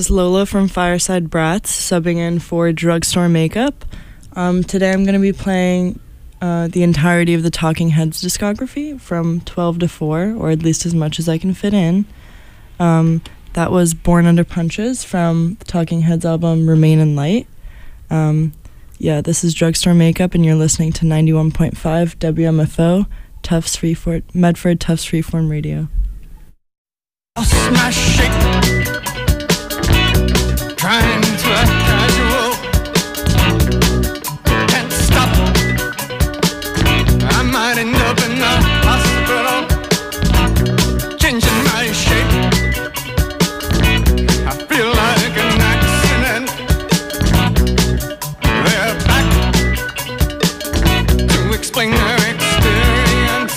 is Lola from Fireside Brats, subbing in for Drugstore Makeup. Today I'm going to be playing the entirety of the Talking Heads discography from 12 to 4, or at least as much as I can fit in. That was Born Under Punches from the Talking Heads album Remain in Light. This is Drugstore Makeup, and you're listening to 91.5 WMFO, Medford Tufts Freeform Radio. Lost my shape, trying to act casual, can't stop, I might end up in the hospital, changing my shape, I feel like an accident, they're back to explain their experience.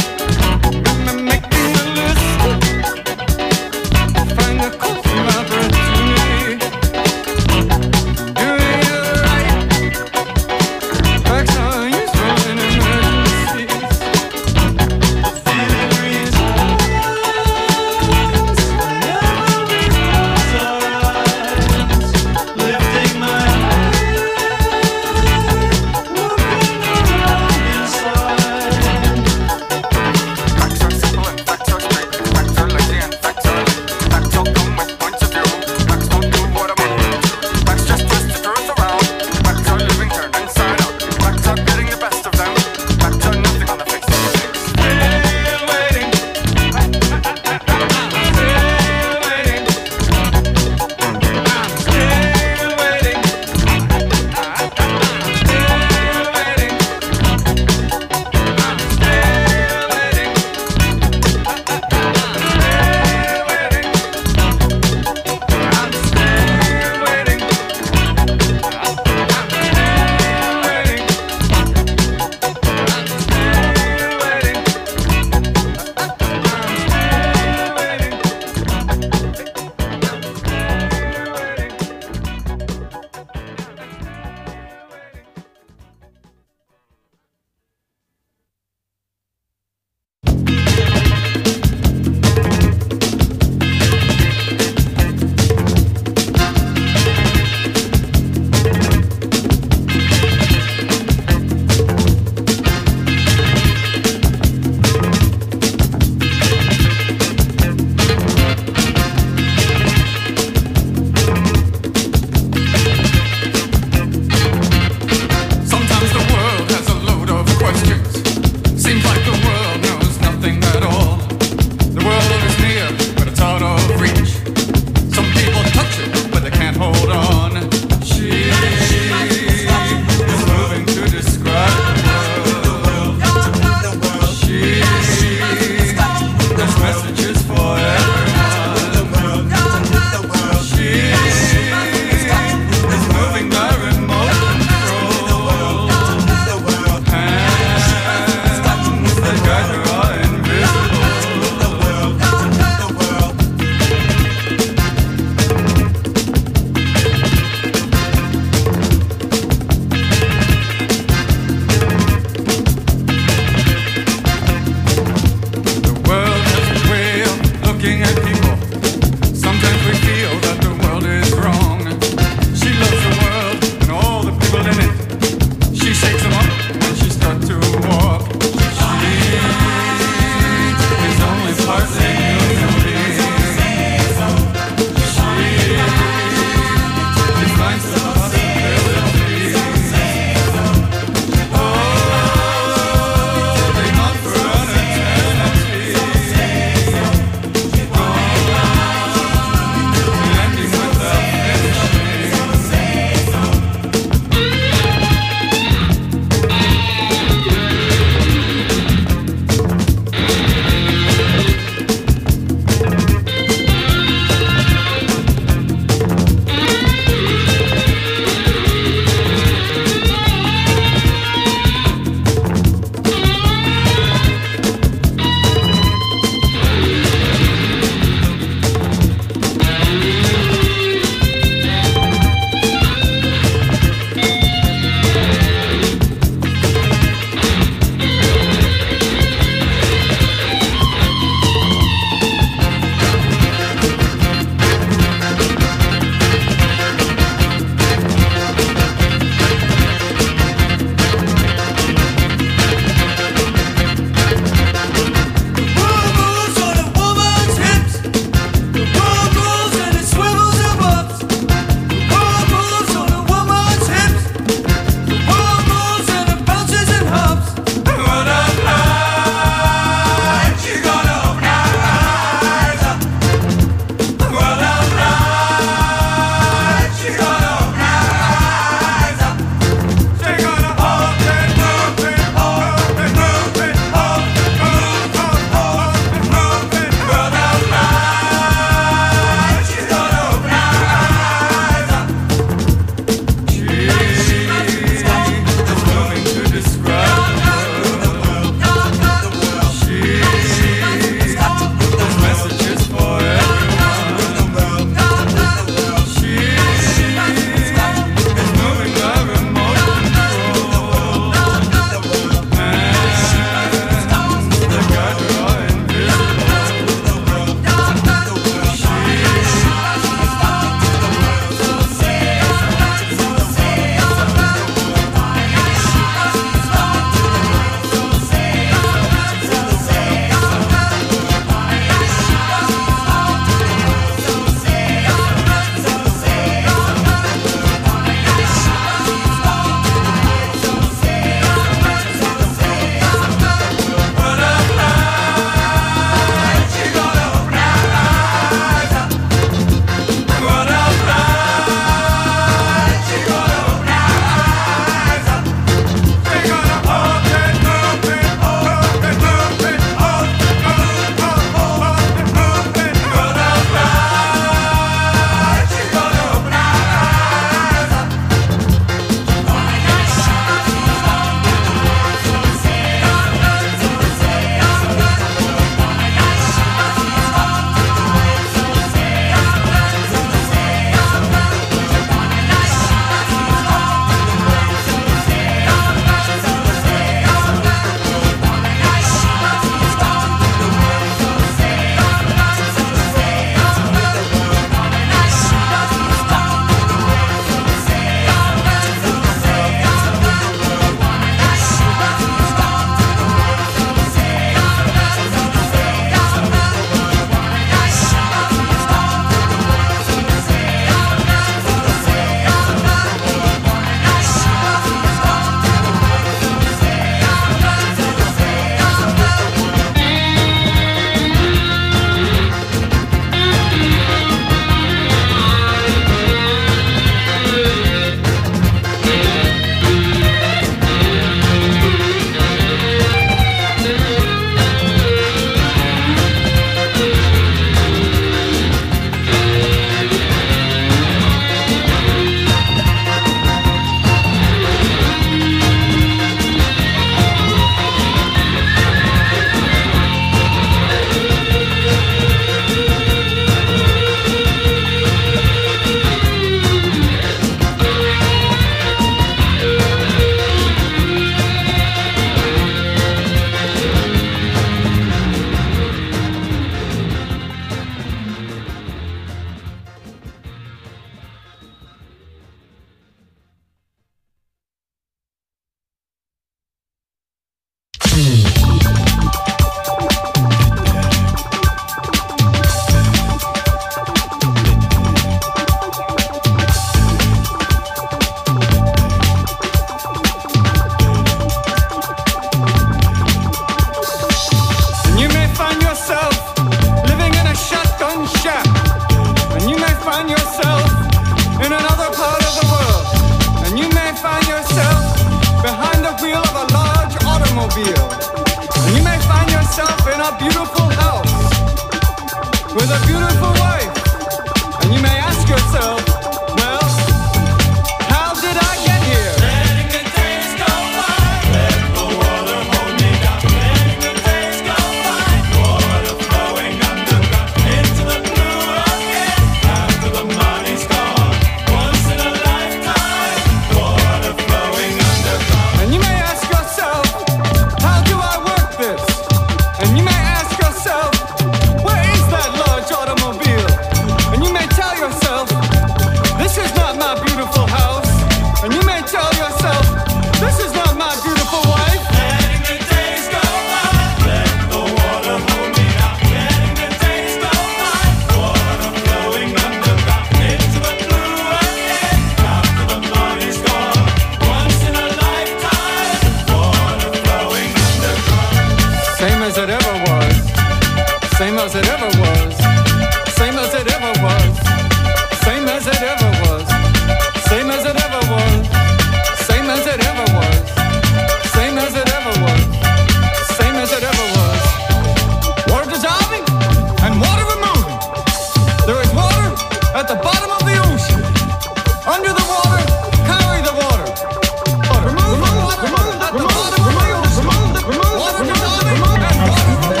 with a beautiful wife. And you may ask yourself, well, how did I get here? Letting the days go by, let the water hold me down. Letting the days go by, water flowing underground into the blue again. After the money's gone, once in a lifetime, water flowing underground. And you may ask yourself, how do I work this? And you may ask yourself, where is that large automobile? And you may tell yourself, this is not my beautiful house. And you may tell yourself, this is not my beautiful wife. Letting the days go by, let the water hold me down. Letting the days go by, water flowing underground into the blue again. After the money's gone, once in a lifetime, water flowing underground. Same as it ever was. Same as it ever was. Same as it ever was. Same as it ever was. Same as it ever was. Same as it ever was. Same as it ever was. Same as it ever was. Water dissolving and water removing. There is water at the bottom of the ocean. Under the water, carry the water. Remove the water at the bottom of the ocean. Water dissolving and water removing.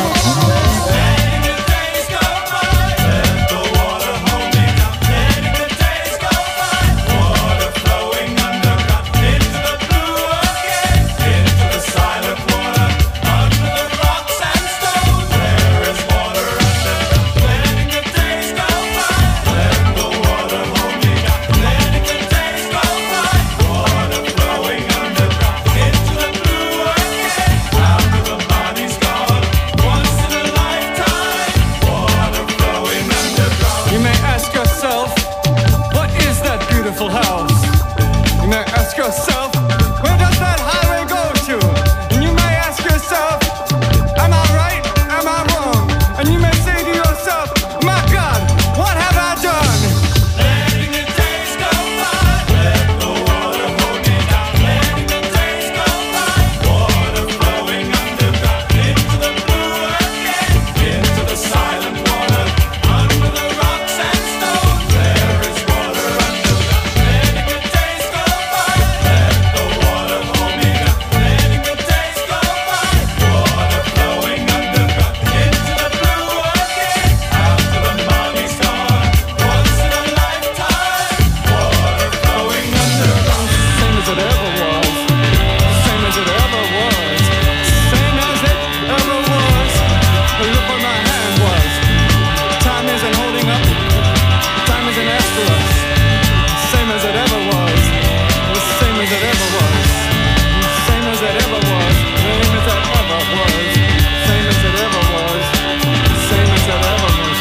Letting the days go by, let the water hold me down. Letting the days go by, water flowing underground into the blue again, into the silent water, under the rocks and stones. There is water underground. Letting the days go by, let the water hold me down. Letting the days go by, water flowing underground into the blue again. After the body's gone, once in a lifetime, water flowing underground. You may ask yourself, what is that beautiful house? You may ask yourself, where does that highway go to? And you may ask yourself, am I right? Am I wrong? And you may say to yourself, my God, what have I done? Letting the days go by, let the water hold me down. Letting the days go by, water flowing underground into the blue again, into the silent water, under the rocks and stones. There is water underground. Letting the days go by, let the water hold me down. Letting the days go by, water flowing underground into the blue again. After the money's gone, once in a lifetime, water flowing underground. Same as it ever was. Same as it ever was. Same as it ever was. Look where my hand was. Time isn't holding up. Time isn't after us. Same as it ever was. Same as it ever was. Same as it ever was. Same as it ever was. Same as it ever was. Same as it ever was.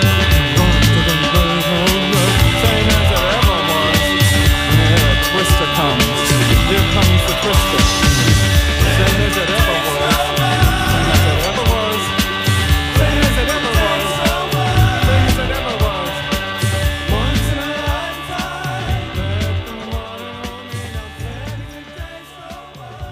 Same as it ever was. Here a twister comes. Here comes the twister. Same as it ever was. Same as it ever was. Same as it ever was. Same as it ever was. Once in a lifetime, let the water hold me down. Letting the days go by.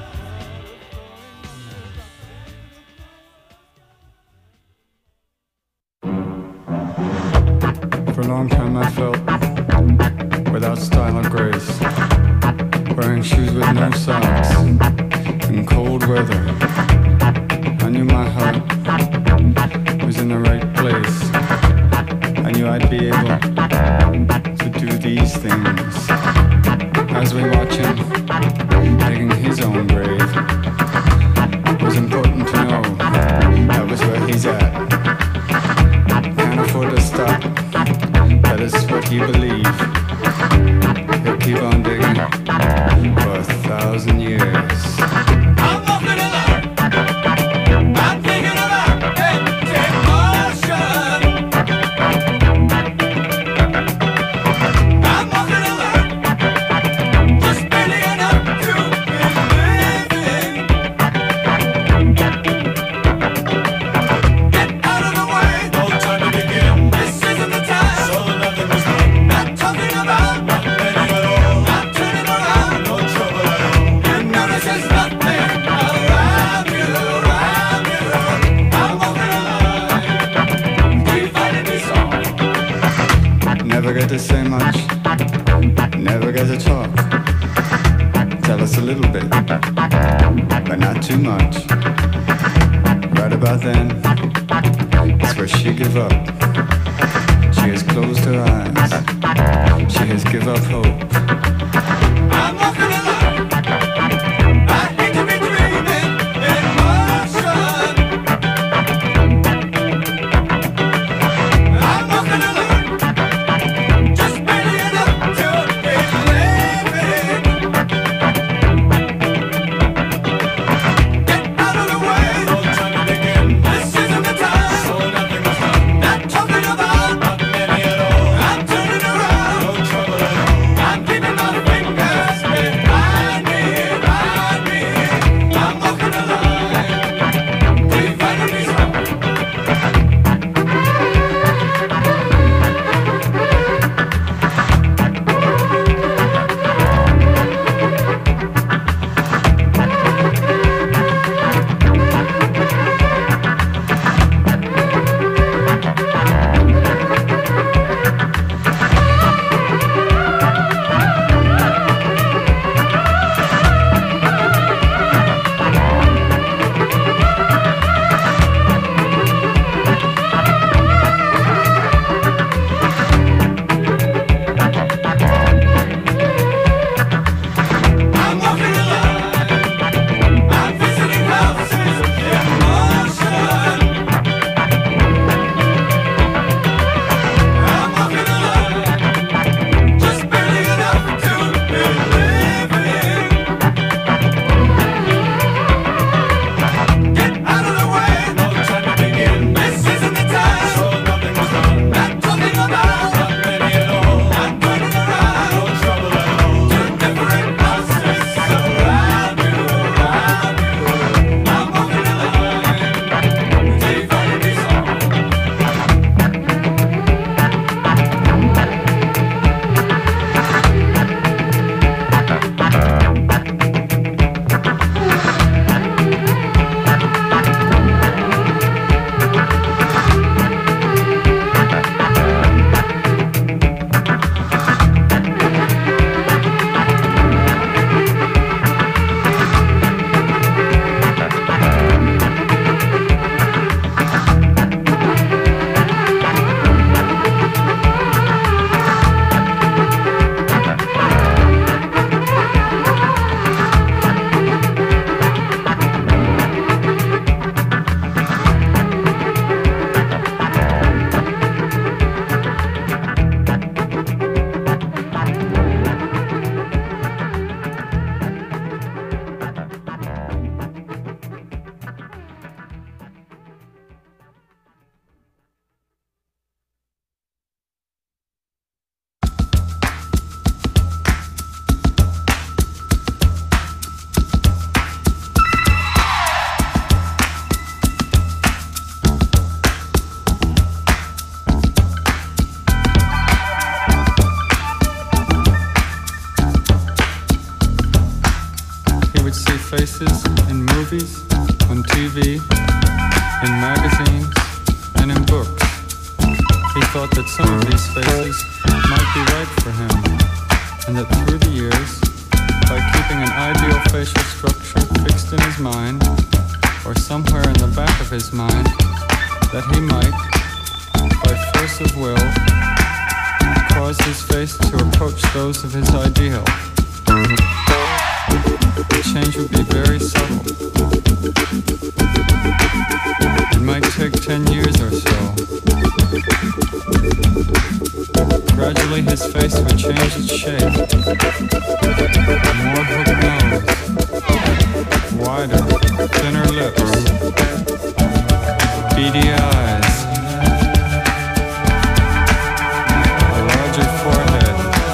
For a long time I felt without style or grace, wearing shoes with no socks in cold weather. I knew my heart was in the right place. I knew I'd be able to do these things. As we watch him digging his own grave, it was important to know that was where he's at. Can't afford to stop. That is what he believed. He'll keep on digging for 1,000 years. I'm walking along. I'm thinking about empty motion. I'm walking along. Just barely enough to be living. Get out of the way. No time to begin. This isn't the time. So nothing was wrong. Not talking about to say much, never get to talk. Tell us a little bit, but not too much. Right about then, it's where she give up. She has closed her eyes. She has give up hope. I'm walking alone. I hate to be dreaming in motion. I'm walking alone. Just barely enough to be living. Get out of the way. No time to begin. This isn't the time. So nothing was done. Not talking about. Not many at all. I'm turning around. No trouble at all. I'm keeping my fingers behind me, behind me. I'm walking the line. Dividing these up. I'm walking the line. I'm visiting houses in motion. I'm walking the line. Just barely enough to be living. Get out of the way. No time to begin. This isn't the time. So nothing was done. Not talking about. Not many at all. I'm turning around. No trouble at all. Two different houses around you, around you. I'm walking the line. Dividing these up. He would see faces in movies, on TV, in magazines, and in books. He thought that some of these faces might be right for him, and that through the years, by keeping an ideal facial structure fixed in his mind, or somewhere in the back of his mind, that he might, by force of will, cause his face to approach those of his ideal. The change would be very subtle. It might take 10 years or so. Gradually his face would change its shape. More hook nose, wider, thinner lips, beady eyes, a larger forehead.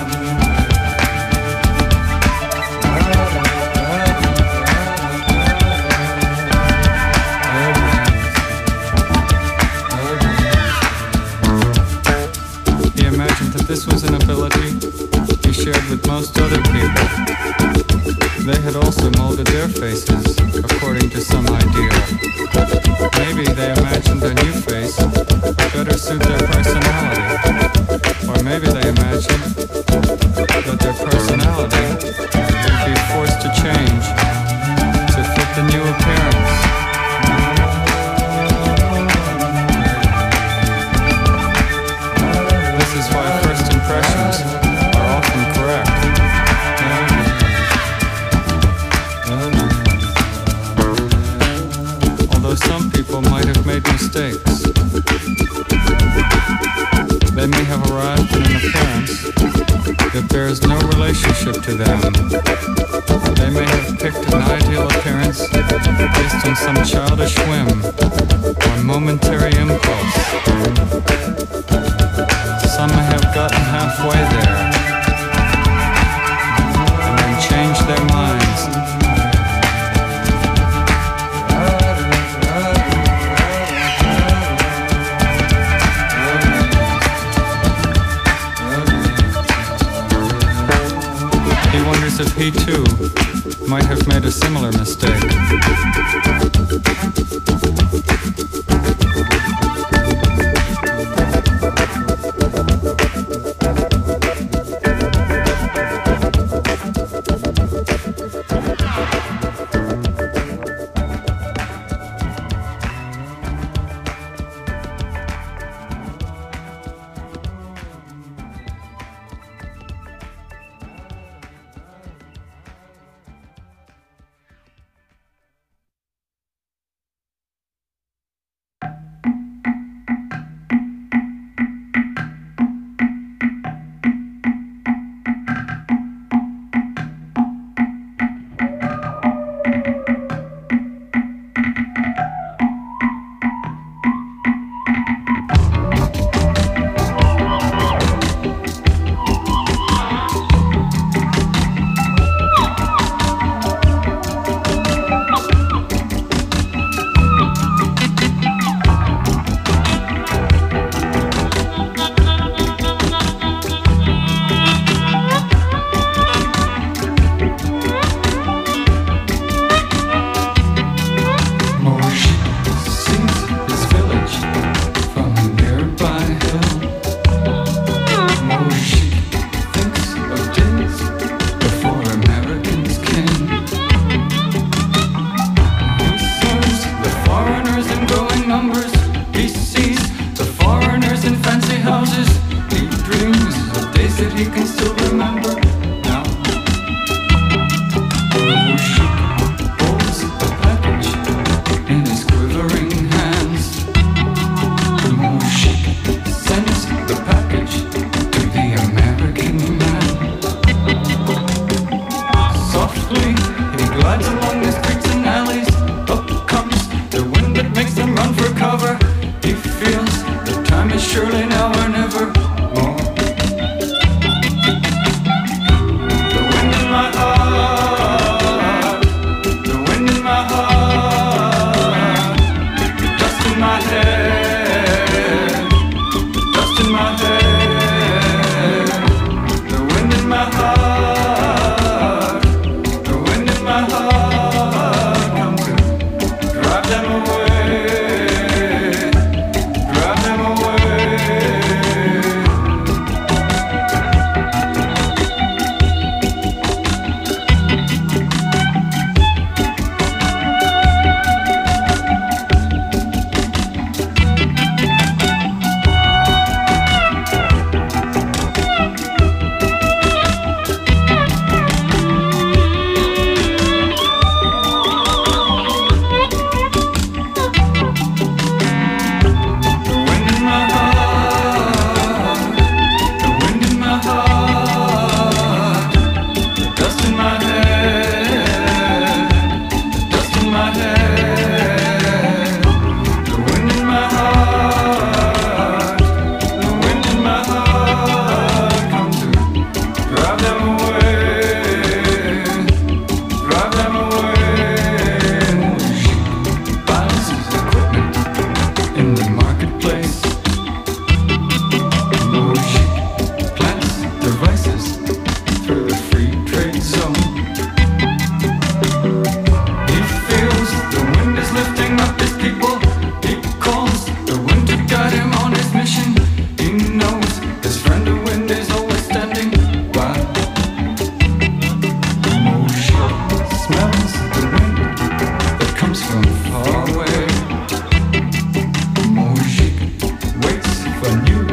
He imagined that this was an ability he shared with most other people. They had also molded their faces according to some ideal. Maybe they imagined a new face would better suit their personality. Or maybe they imagined imagine that their personality would be forced to change to fit the new appearance. This is why first impressions are often correct. Although some people might have made mistakes. They may have arrived at an appearance that bears no relationship to them. They may have picked an ideal appearance based on some childish whim or momentary impulse. Some may have gotten halfway there and then changed their minds. He wonders if he too might have made a similar mistake.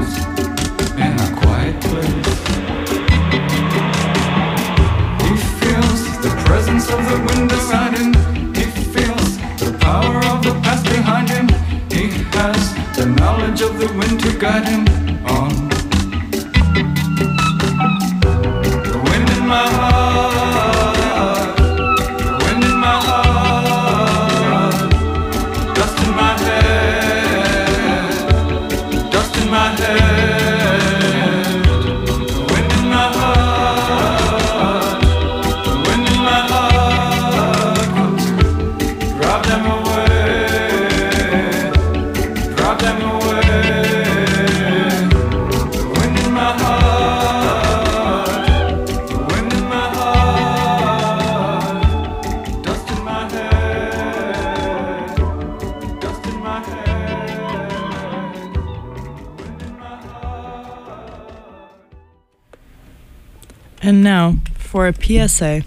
lives in a quiet place. He feels the presence of the wind around him. He feels the power of the past behind him. He has the knowledge of the wind to guide him on. The wind in my heart, the wind in my heart, dust in my head, dust in my head. The wind in my heart, the wind in my heart, come to drive them away, drive them away. The wind in my heart, the wind in my heart, dust in my head, dust in my head. The wind in my heart. And now for a PSA.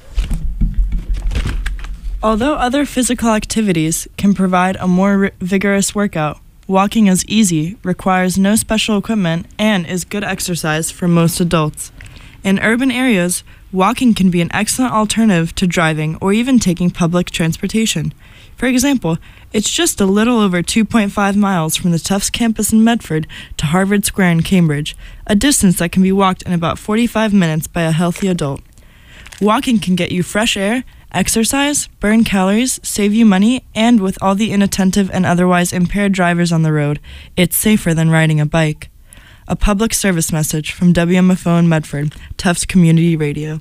Although other physical activities can provide a more vigorous workout, walking is easy, requires no special equipment, and is good exercise for most adults. In urban areas, walking can be an excellent alternative to driving or even taking public transportation. For example, it's just a little over 2.5 miles from the Tufts campus in Medford to Harvard Square in Cambridge, a distance that can be walked in about 45 minutes by a healthy adult. Walking can get you fresh air, exercise, burn calories, save you money, and with all the inattentive and otherwise impaired drivers on the road, it's safer than riding a bike. A public service message from WMFO in Medford, Tufts Community Radio.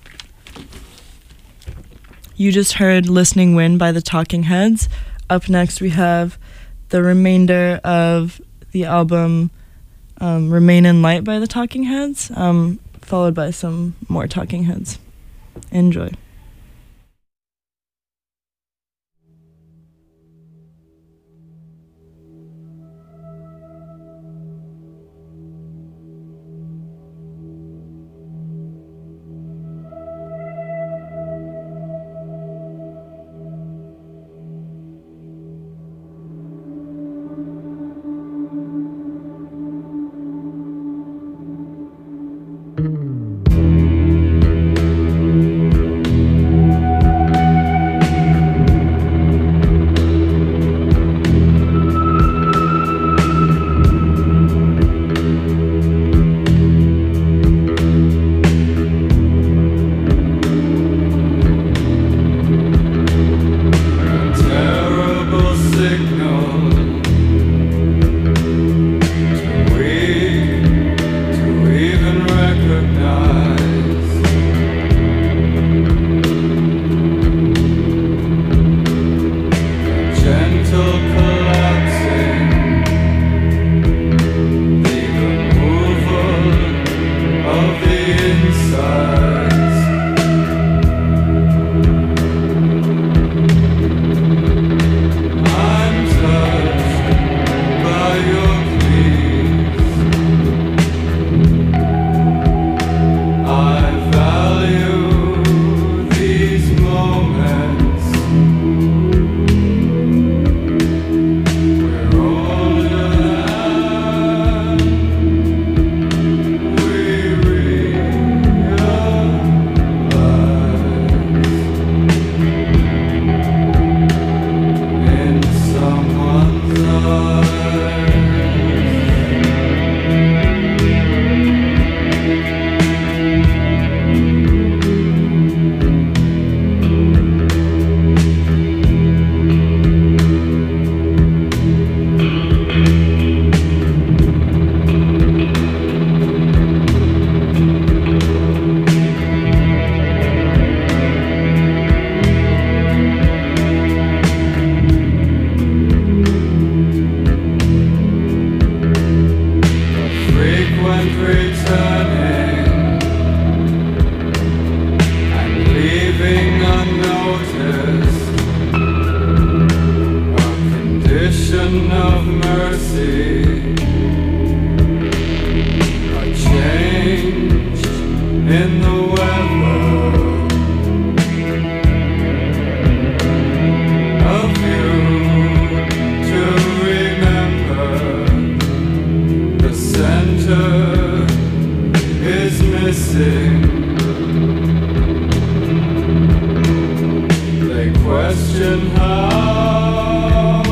You just heard Listening Wind by the Talking Heads. Up next we have the remainder of the album Remain in Light by the Talking Heads, followed by some more Talking Heads. Enjoy. Terrible signal to even recognize. Gentle collapsing, the removal of the insides. I'm touched by your pleas. I value these moments. We're older than we realize. In someone's eyes. Frequent returning and leaving unnoticed, a condition of mercy, a change in the weather, a view to remember the answer is missing. They question how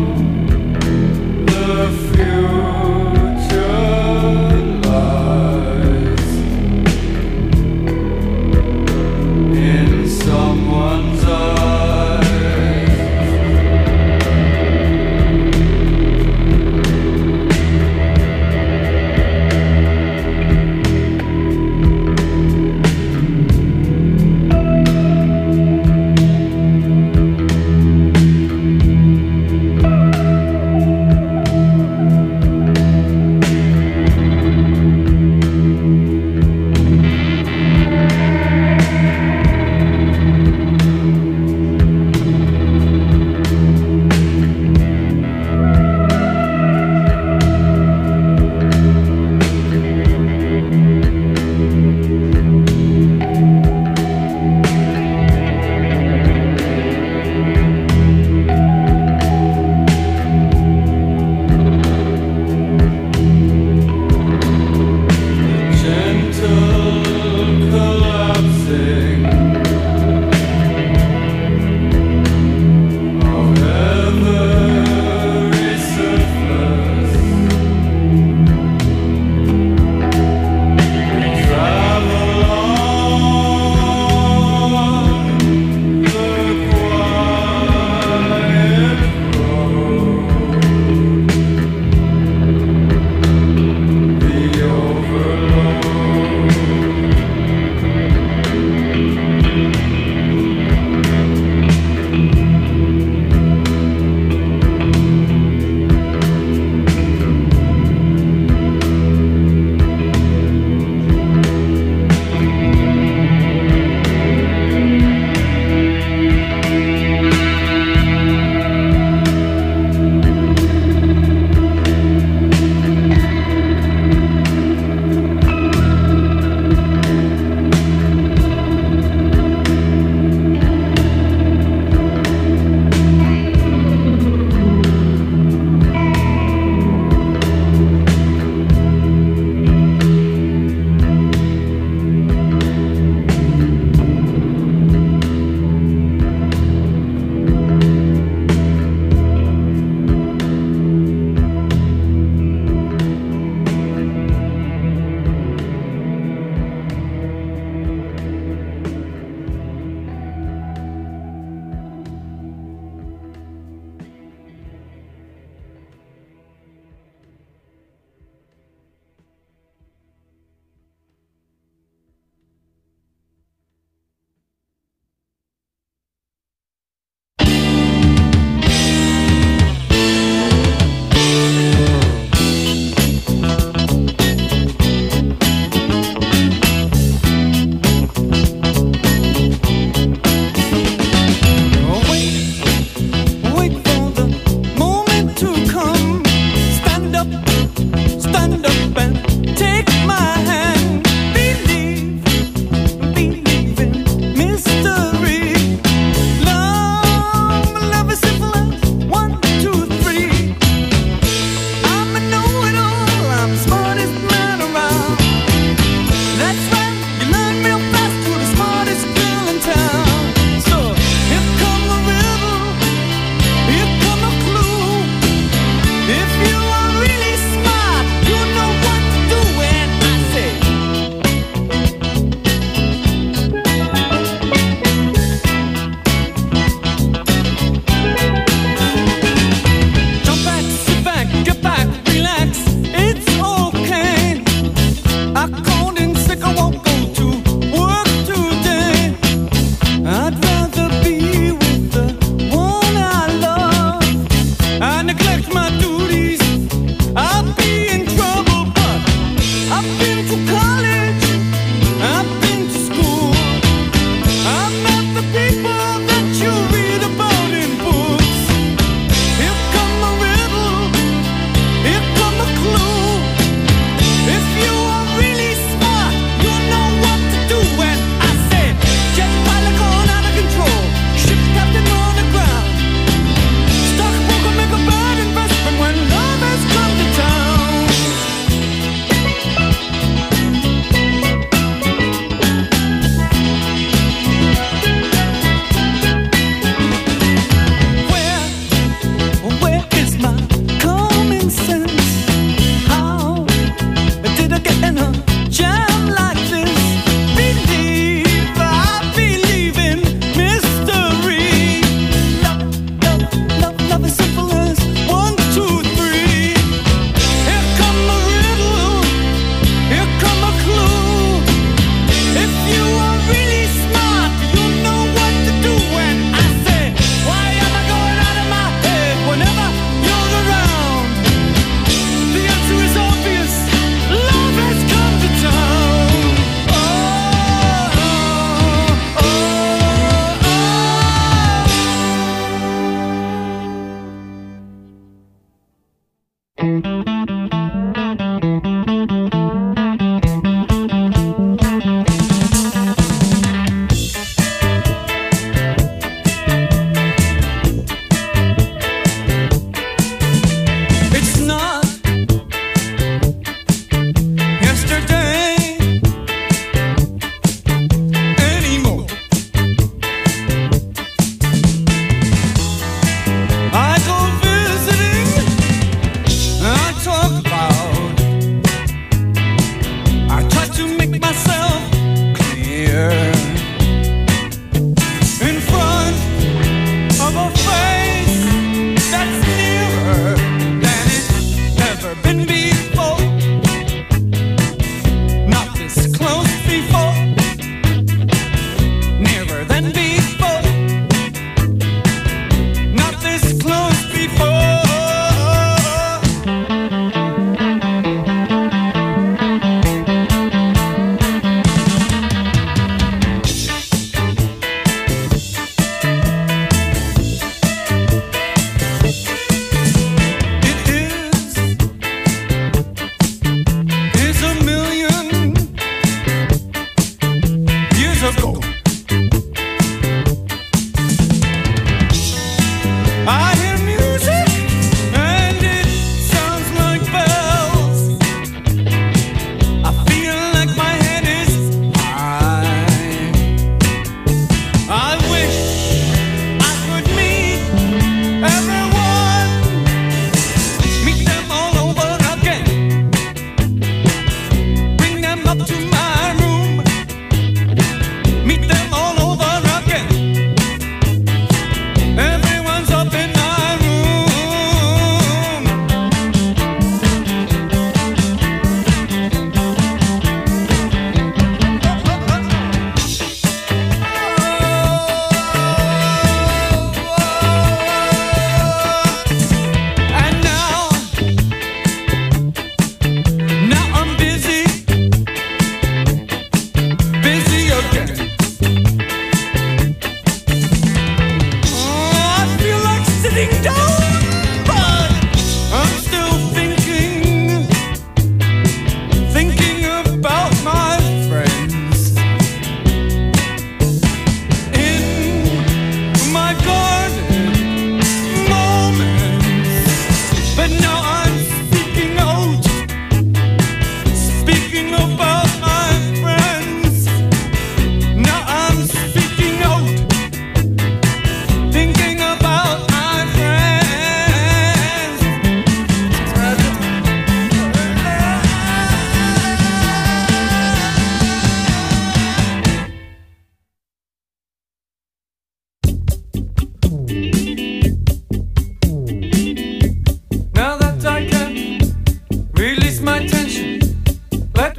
the future lies in someone's eyes.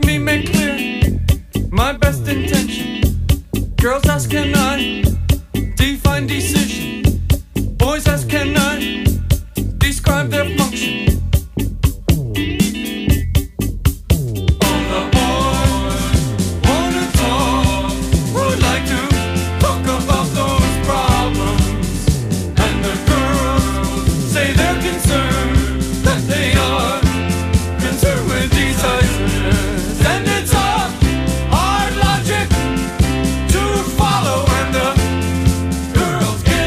me make clear my best intention. Girls ask, can I define decision? Boys ask, can I describe their function? All the boys wanna talk, would like to talk about those problems, and the girls say they're concerned that they are concerned with these ideas, and it's a hard logic to follow, and the girls get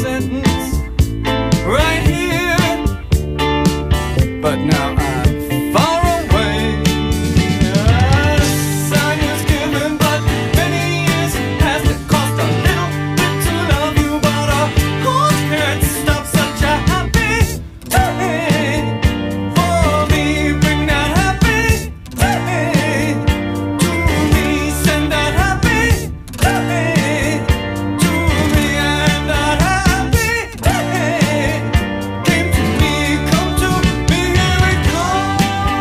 sentence right here, but now I'm far away. A sign was given, but many years has it cost a little bit to love you, but a heart can't stop such a happy day. For me, bring that happy day to me, send that happy day to me, and that happy day came to me, come to me, here it comes.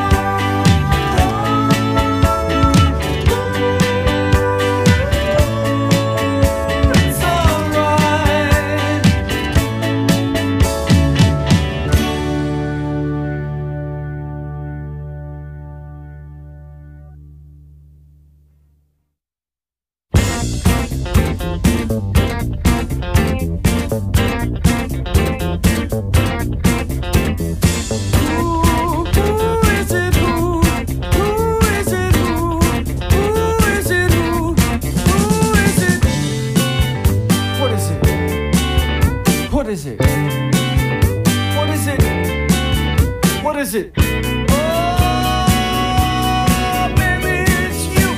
It's alright. Who is it? Who is it? Who is it? Who is it? What is it? What is it? What is it? What is it? Oh, baby, it's you.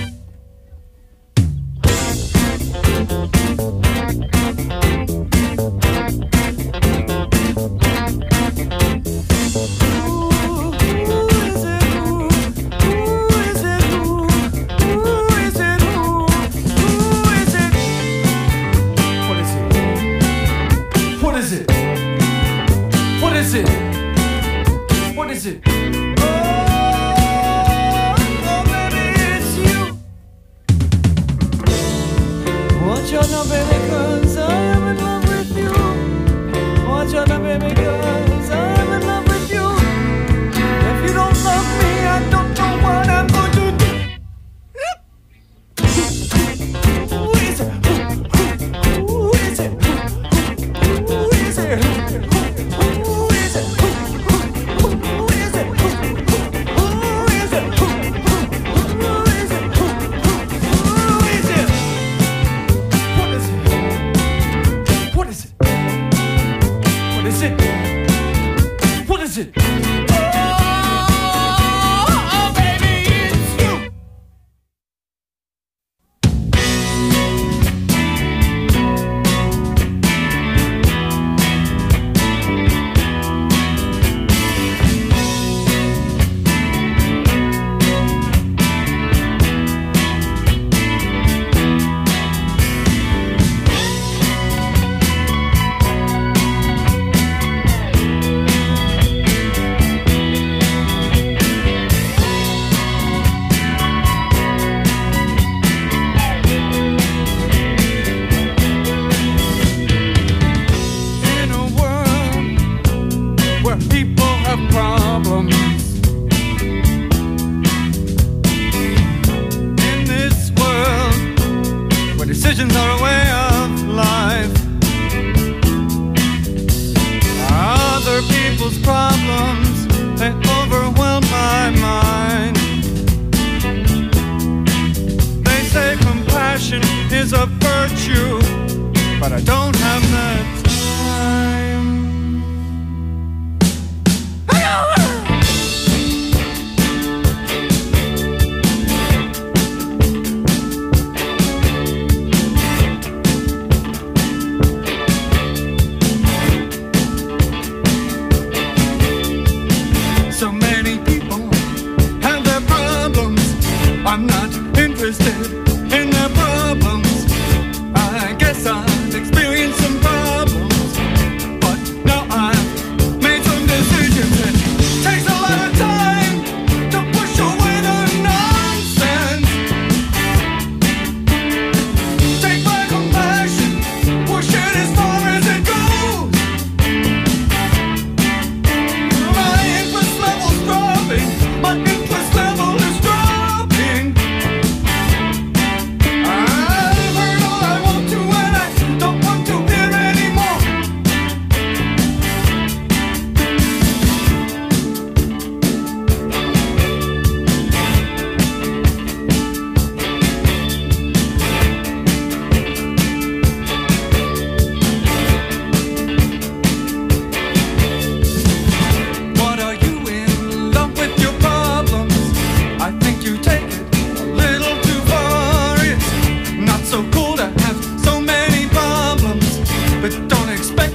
What is it? What is it? What is it? Oh, baby, it's you. Want you now, baby, 'cause I'm in love with you. Want you now, baby, 'cause I'm in love with you. If you don't love me, I don't know what I'm going to do. Who is it? Who is it? Who is it? Who is it? Who is it? Who is it? Who is it? Who is it? What is it?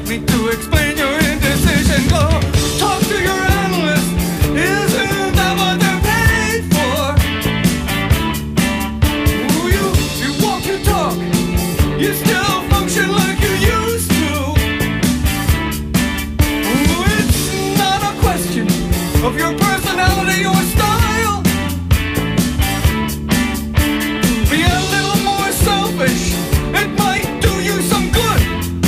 me to explain your indecision. Go talk to your analyst. Isn't that what they're paid for? Ooh, you walk, you talk. You still function like you used to. Ooh, it's not a question of your personality or style. Be a little more selfish. It might do you some good.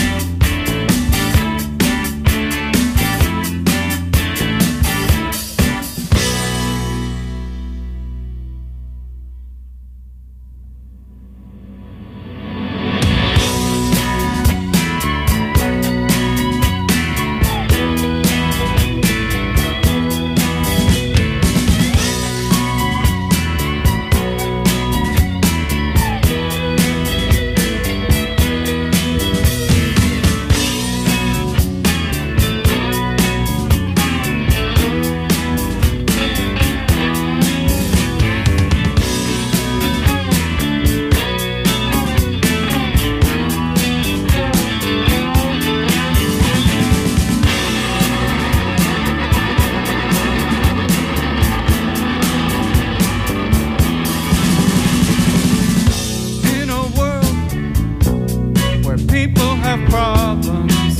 People have problems.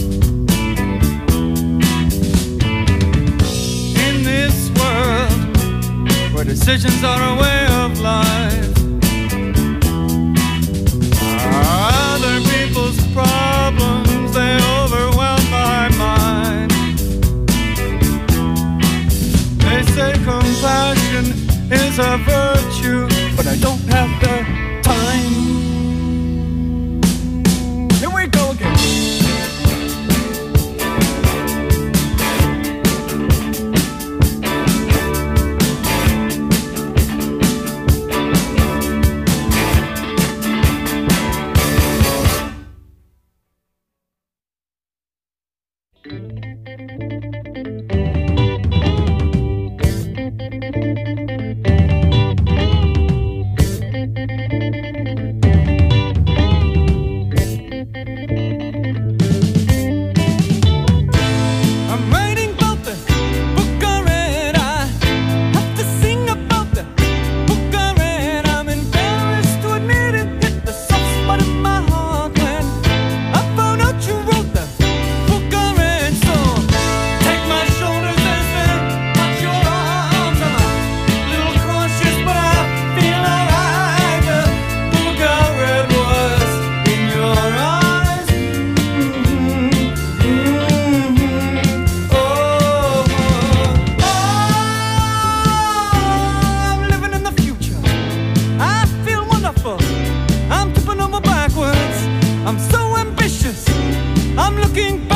In this world where decisions are a way of life, other people's problems, they overwhelm my mind. They say compassion is a virtue, but I don't have the time. Here we go again. I'm so ambitious, I'm looking